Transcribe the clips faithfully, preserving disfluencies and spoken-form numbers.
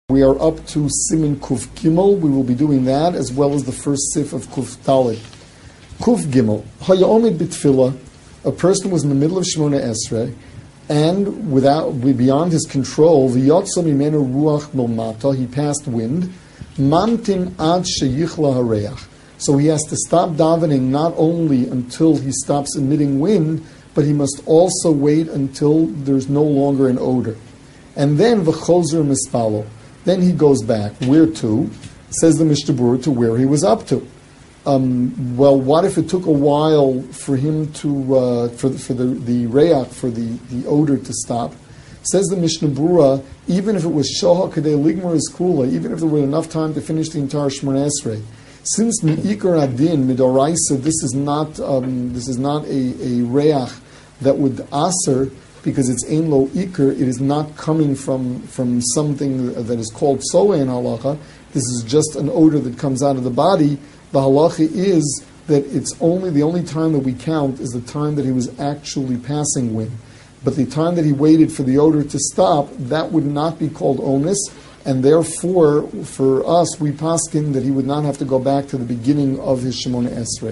We are up to Siman Kuf Gimel. We will be doing that as well as the first sif of Kuf Dalet. Kuf Gimel. Hayomid Bitfila. A person was in the middle of Shemona Esrei, and without beyond his control, v'yotza mimenu ruach milmata. He passed wind. Mamtin ad sheyichla hareach. So he has to stop davening not only until he stops emitting wind, but he must also wait until there's no longer an odor. And then v'chozer mispalo. Then he goes back. Where to? Says the Mishnah Berurah, to where he was up to. Um, well, what if it took a while for him to, uh, for, for the, the reach, for the, the odor to stop? Says the Mishnah Berurah, even if it was shoha kadei ligmar is kula, even if there were enough time to finish the entire Shemona Esrei, since mi'ikar adin midoraisa, this is not um, this is not a, a reach that would aser, because it's ein lo ikar, it is not coming from, from something that is called soa in halacha. This is just an odor that comes out of the body. The halacha is that it's only the only time that we count is the time that he was actually passing wind. But the time that he waited for the odor to stop, that would not be called onus, and therefore, for us, we paskin that he would not have to go back to the beginning of his Shemona Esrei.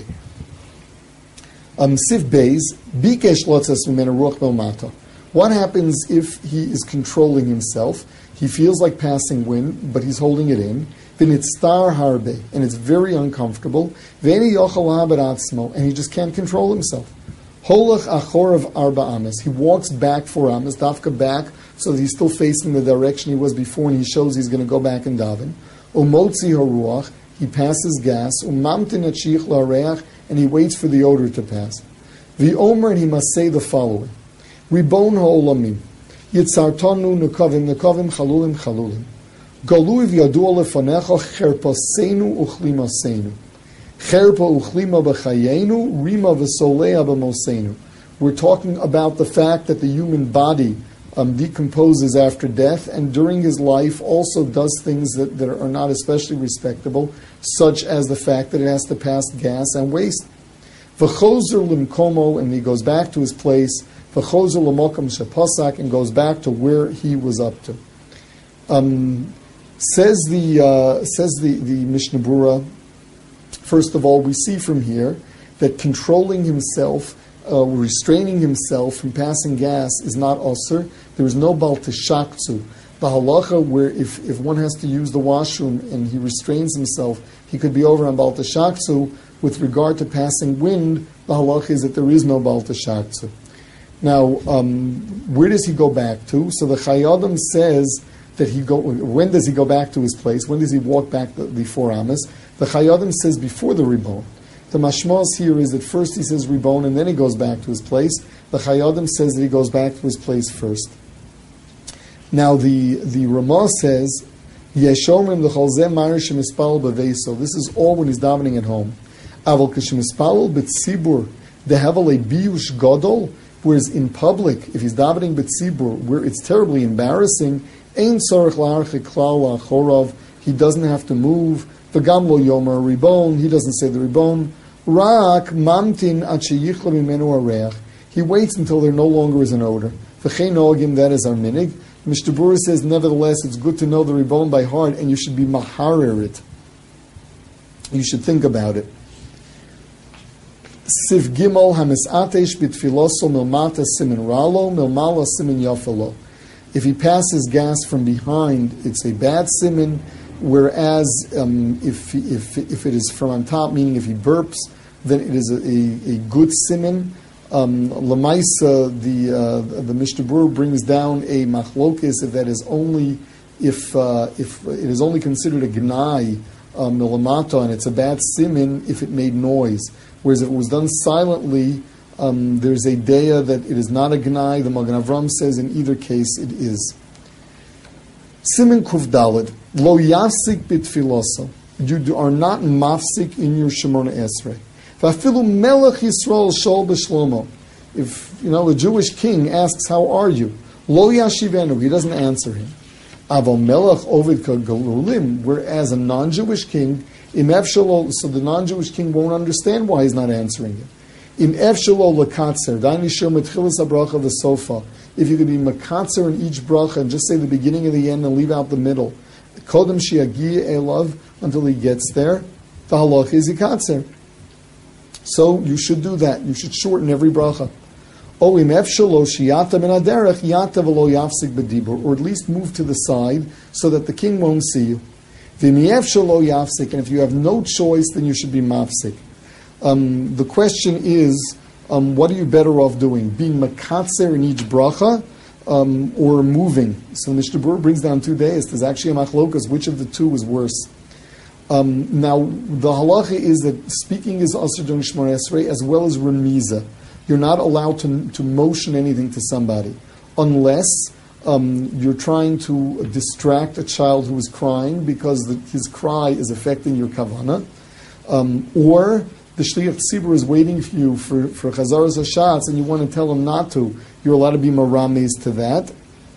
Um, Sif Beis, Bikesh Lotzas Mimena Ruach Belmata. What happens if he is controlling himself? He feels like passing wind, but he's holding it in. Then it's star harbe, and it's very uncomfortable. Veni yochel ha'beratzmo, and he just can't control himself. Holach achor of arba ames. He walks back four ames, dafka back, so that he's still facing the direction he was before, and he shows he's going to go back and daven. Umotzi haruach, he passes gas. Umamtin achich la'areach, and he waits for the odor to pass. V'omer, and he must say the following. Ribon ha'olamim, yitzartonu nekavim nekavim chalulim chalulim, galuiv yadua lefanecha cherpasenu uchlimasenu, cherpa uchlima b'chayenu, rima v'solea b'mosenu. We're talking about the fact that the human body um, decomposes after death, and during his life also does things that, that are not especially respectable, such as the fact that it has to pass gas and waste. V'chozer limkomo, and he goes back to his place. V'chozer l'mokam shepasak, and goes back to where he was up to. Um, says the uh, says the, the Mishnah Berurah, first of all, we see from here that controlling himself, uh, restraining himself from passing gas is not osir. There is no bal teshaktsu. The halacha where if, if one has to use the washroom and he restrains himself, he could be over on bal teshaktsu. With regard to passing wind, the halacha is that there is no bal teshaktsu. Now, um, where does he go back to? So the Chayyim says that he go. When does he go back to his place? When does he walk back the, the four amas? The Chayyim says before the Ribon. The Mashmos here is that first he says Ribon and then he goes back to his place. The Chayyim says that he goes back to his place first. Now the the Ramah says Yeshomrim l'chol zeh marish mispal b'veiso. This is all when he's davening at home. Avol k'shemispal b'tzibur dehavel a biush gadol. Whereas in public, if he's davening b'tzibur, where it's terribly embarrassing, ein tzarich la'archik klal la'achorov, he doesn't have to move. V'gam lo yomer ribon, he doesn't say the ribon. Rak mamtin ad sheyichla mimenu hareach. He waits until there no longer is an odor. V'chein nogim, that is our minig. Mishnah Berurah says, nevertheless, it's good to know the ribon by heart, and you should be maharer it. You should think about it. Siv Gimel hamisatesh bitfiloso milmata simin ralo milmala simin yafalo. If he passes gas from behind, it's a bad simin. Whereas um, if if if it is from on top, meaning if he burps, then it is a, a, a good simin. Um, Lamaisa, the uh, the Mishnah Berurah brings down a machlokis if that is only if uh, if it is only considered a gnai milamata, um, and it's a bad simin if it made noise. Whereas if it was done silently, um, there's a daya that it is not a gnai. The Magen Avram says in either case it is. Simin Kuf Dalet, lo yafsik bitfiloso. You are not mafsik in your Shemona Esrei. Vafilu melech Yisrael shol b'shlomo. If you know the Jewish king asks, "How are you?" Lo yashivenu. He doesn't answer him. Aval melech ovid kagalulim. Whereas a non-Jewish king, im efshalo, so the non-Jewish king won't understand why he's not answering him. Im efshalo lekatzer. Dani shir metchilas habracha v'sofa. If you could be makatzer in each bracha and just say the beginning and the end and leave out the middle. Kodem shiagi elav, until he gets there, the halacha is yikatzer. So you should do that. You should shorten every bracha. Or at least move to the side so that the king won't see you. And if you have no choice, then you should be mafsik. Um, the question is, um, what are you better off doing? Being makatzer in each bracha, um, or moving? So the Mishnah Berurah brings down two days. There's actually a machlokas. Which of the two is worse? Um, now, the halacha is that speaking is asur during Shemona Esrei as well as remiza. You're not allowed to, to motion anything to somebody unless um, you're trying to distract a child who is crying because the, his cry is affecting your kavanah, um, or the shliach tzibur is waiting for you for, for chazaras hashatz and you want to tell him not to. You're allowed to be marames to that.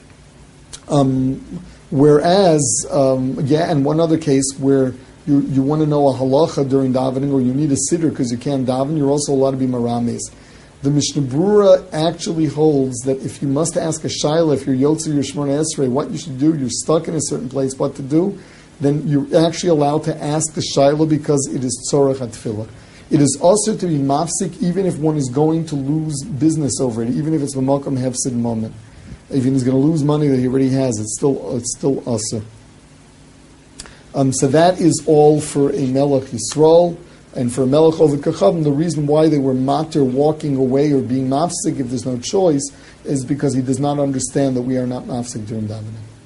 Um, whereas, um, yeah, and one other case where you, you want to know a halacha during davening or you need a siddur because you can't daven, you're also allowed to be marames. The Mishnah Berurah actually holds that if you must ask a shaila, if you're Yotzer your Shemona Esrei, what you should do, you're stuck in a certain place, what to do, then you're actually allowed to ask the shaila because it is tzorach hatfilah. It is also to be mafsik even if one is going to lose business over it, even if it's a makom hefsid moment. Even if he's going to lose money that he already has, it's still it's still asur. Um, so that is all for a Melech Yisrael. And for Melech Ovid Kachavim, the reason why they were matter walking away or being mafsik if there's no choice is because he does not understand that we are not mafsik during davening.